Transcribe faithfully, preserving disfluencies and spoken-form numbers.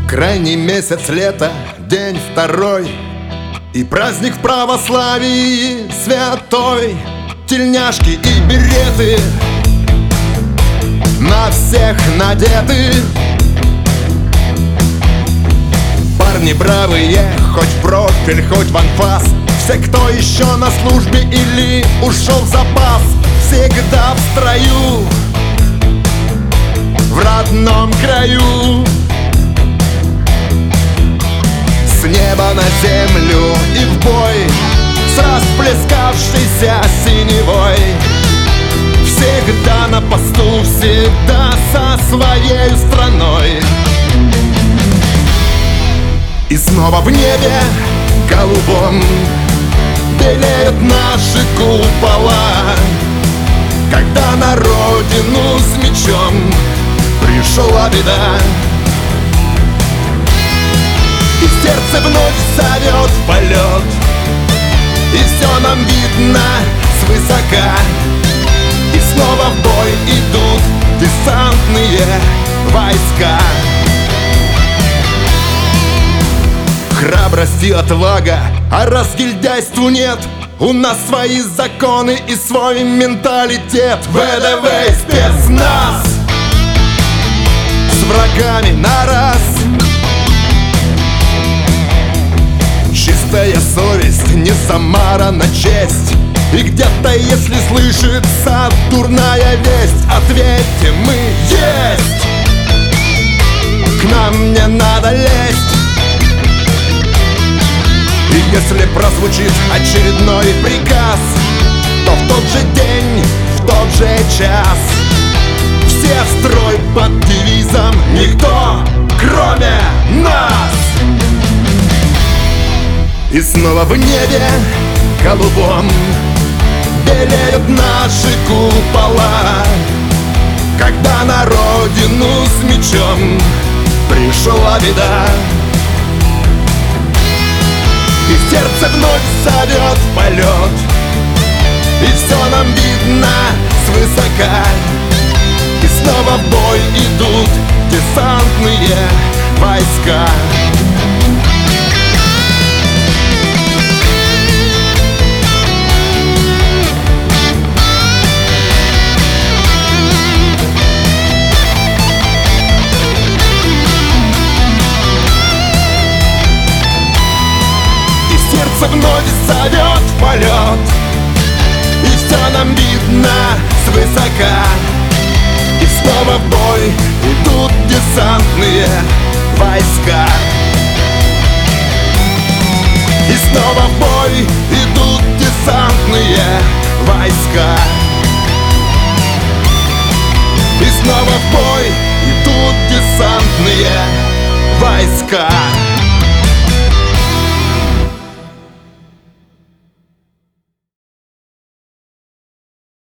Крайний месяц лета, день второй, и праздник в православии святой. Тельняшки и береты на всех надеты. Парни бравые, хоть в профиль, хоть в анфас. Все, кто еще на службе или ушел в запас, всегда в строю, в родном краю. С неба на землю и в бой, с расплескавшейся синевой. Всегда на посту, всегда со своей страной. И снова в небе голубом белеют наши купола, когда на родину с мечом пришла беда. И сердце вновь зовет в полет, и все нам видно свысока. И снова в бой идут десантные войска. Храбрость и отвага, а разгильдяйству нет. У нас свои законы и свой менталитет. ВДВ и спецназ с врагами на раз. Чистая совесть, не замарана честь. И где-то, если слышится дурная весть, ответьте, мы есть. К нам не надо лезть. И если прозвучит очередной приказ, то в тот же день, в тот же час все в строй под девизом «Никто, кроме нас!». И снова в небе голубом белеют наши купола, когда на родину с мечом пришла беда. И сердце вновь зовет в полет, и все нам видно свысока. И снова в бой идут десантные войска. Вновь зовет в полет, и все нам видно свысока. И снова в бой идут десантные войска. И снова в бой идут десантные войска. И снова в бой идут десантные войска.